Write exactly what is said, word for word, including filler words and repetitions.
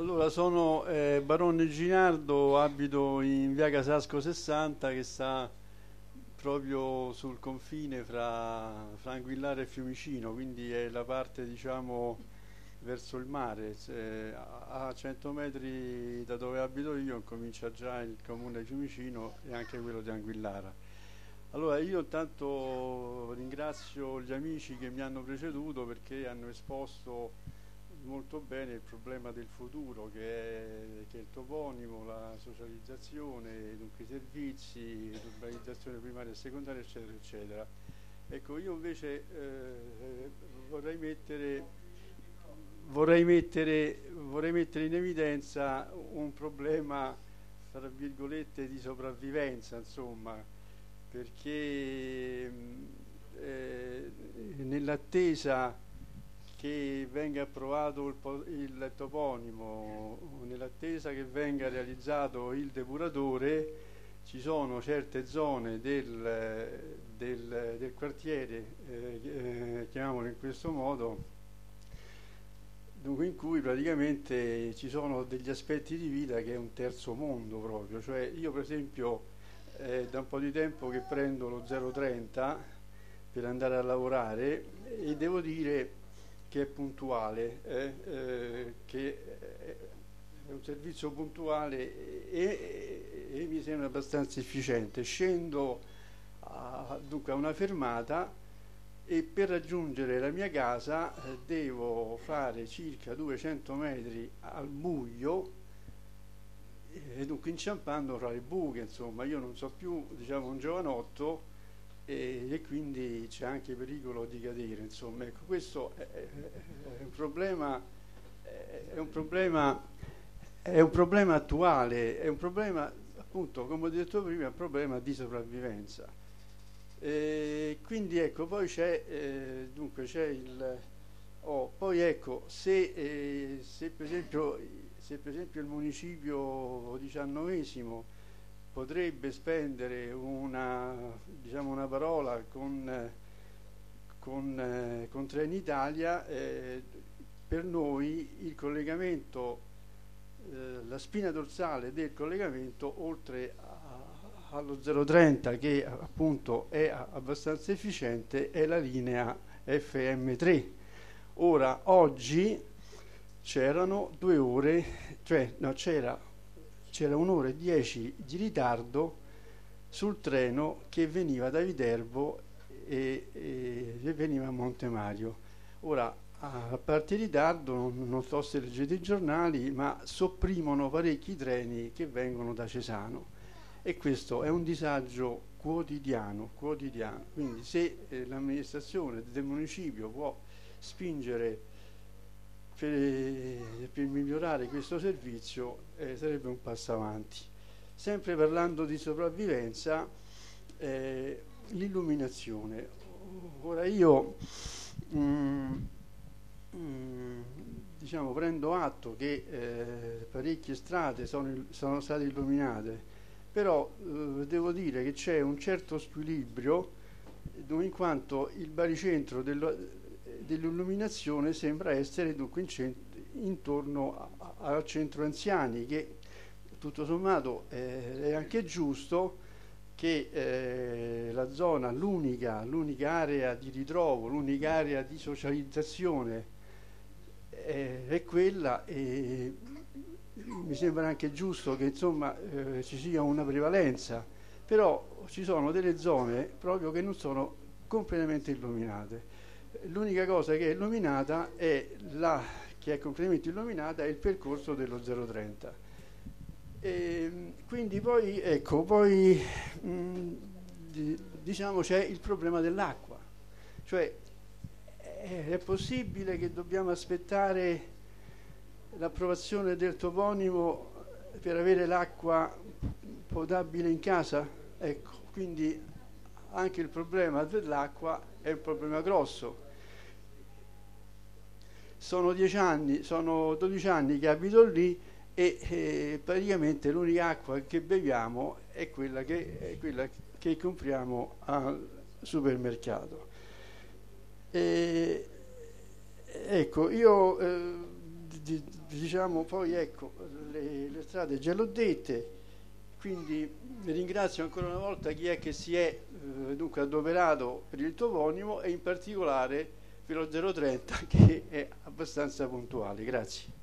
Allora, sono eh, Barone Ginardo, abito in via Casasco sessanta che sta proprio sul confine fra, fra Anguillara e Fiumicino, quindi è la parte, diciamo, verso il mare. Se- a a cento metri da dove abito io comincia già il comune di Fiumicino e anche quello di Anguillara. Allora, io intanto ringrazio gli amici che mi hanno preceduto perché hanno esposto molto bene il problema del futuro che è, che è il toponimo, la socializzazione, dunque i servizi, l'urbanizzazione primaria e secondaria, eccetera, eccetera. Ecco, io invece eh, vorrei mettere, vorrei mettere, vorrei mettere in evidenza un problema, tra virgolette, di sopravvivenza, insomma, perché mh, eh, nell'attesa che venga approvato il, po- il toponimo, nell'attesa che venga realizzato il depuratore, ci sono certe zone del, del- del quartiere, eh, eh, chiamiamolo in questo modo, dunque in cui praticamente ci sono degli aspetti di vita che è un terzo mondo proprio, cioè io per esempio è da un po' di tempo che prendo lo zero trenta per andare a lavorare e devo dire che è puntuale, eh, eh, che è un servizio puntuale e, e- e mi sembra abbastanza efficiente. Scendo a, dunque a una fermata e per raggiungere la mia casa eh, devo fare circa duecento metri al buio e dunque inciampando fra le buche, insomma, io non so più, diciamo, un giovanotto e, e quindi c'è anche pericolo di cadere, insomma, ecco, questo è, è- è un problema, è è un problema, è un problema attuale, è un problema, appunto, come ho detto prima, è un problema di sopravvivenza. E quindi ecco, poi c'è, eh, dunque c'è il, oh, poi ecco, se, eh, se per esempio, se per esempio il municipio diciannovesimo potrebbe spendere una, diciamo una parola con, eh, con, eh, con Trenitalia, eh, per noi il collegamento, eh, la spina dorsale del collegamento, oltre a- allo zero trenta che appunto è a- abbastanza efficiente, è la linea F M tre. Ora, oggi c'erano due ore, cioè no, c'era, c'era un'ora e dieci di ritardo sul treno che veniva da Viterbo e, e- e veniva a Montemario. Ora, a parte il ritardo, non, non so se leggete i giornali, ma sopprimono parecchi treni che vengono da Cesano e questo è un disagio quotidiano, quotidiano. Quindi se eh, l'amministrazione del municipio può spingere per, per migliorare questo servizio, eh, sarebbe un passo avanti. Sempre parlando di sopravvivenza, eh, l'illuminazione. Ora io mm, mm, diciamo, prendo atto che eh, parecchie strade sono, il- sono state illuminate, però eh, devo dire che c'è un certo squilibrio dove in quanto il baricentro dello- dell'illuminazione sembra essere dunque in cent- intorno a- a- al centro anziani, che tutto sommato eh, è anche giusto che eh, la zona, l'unica, l'unica area di ritrovo, l'unica area di socializzazione eh, è quella e mi sembra anche giusto che insomma eh, ci sia una prevalenza, però ci sono delle zone proprio che non sono completamente illuminate. L'unica cosa che è illuminata è la che è completamente illuminata è il percorso dello zero trenta. E quindi poi ecco, poi mh, di- diciamo c'è il problema dell'acqua, cioè è, è possibile che dobbiamo aspettare l'approvazione del toponimo per avere l'acqua potabile in casa? Ecco, quindi anche il problema dell'acqua è un problema grosso. Sono dieci anni, sono dodici anni che abito lì e eh, praticamente l'unica acqua che beviamo è quella che, è quella che compriamo al supermercato. E, ecco, io eh, di- diciamo poi ecco, le, le strade già l'ho dette, quindi ringrazio ancora una volta chi è che si è eh, dunque adoperato per il toponimo e in particolare per lo zero trenta che è abbastanza puntuale. Grazie.